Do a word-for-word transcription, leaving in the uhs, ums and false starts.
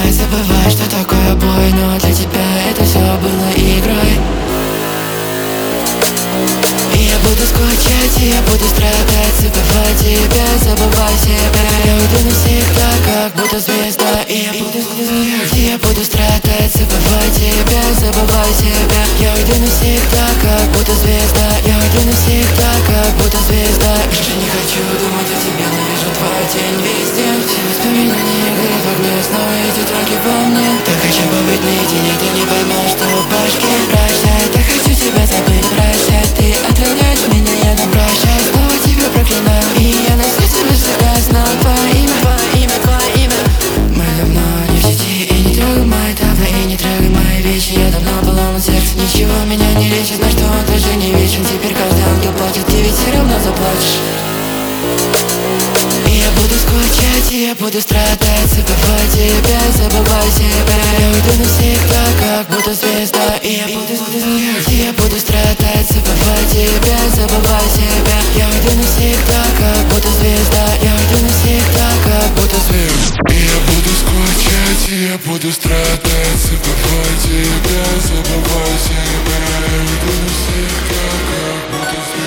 забывай, забывай, что такое бой. Но для тебя это все было игрой. И я буду скучать, и я буду страдать. Забывай тебя, забывай себя. Я уйду навсегда, как будто звезда. И я буду скучать, и я буду страдать. Забывай тебя, забывай себя. Я уйду навсегда, как будто звезда. Я уйду навсегда, как будто звезда. Больше не хочу думать о тебе, но вижу твой тень везде. Все воспоминания горят в огне, снова эти троки во мне. Так хочу побыть наедине, ты не поймешь, что в башке. Прощай, так хочу тебя забыть, прощай. Ты отравляешь меня, я не прощай. Снова тебя проклинаю, и я на свете навсегда знал твое имя, твое имя, твое имя. Мы давно не в сети, и не трогай мои табли, и не трогай мои вещи. Я давно поломал сердце, ничего меня не лечит. Знаю, что он тоже не вечен. Теперь каждый ангел платит, ты ведь все равно заплачешь. И я буду скучать, и я буду страдать. Забывай тебя, забывай себя. Я уйду навсегда, как будто звезда. И я буду скучать, и я буду страдать. Забывай тебя, забывай себя. Я уйду навсегда, как будто звезда. Я уйду навсегда, как будто звезда. И я буду скучать, и я буду страдать. Забывай тебя, забывай себя. Я уйду навсегда, как будто звезда.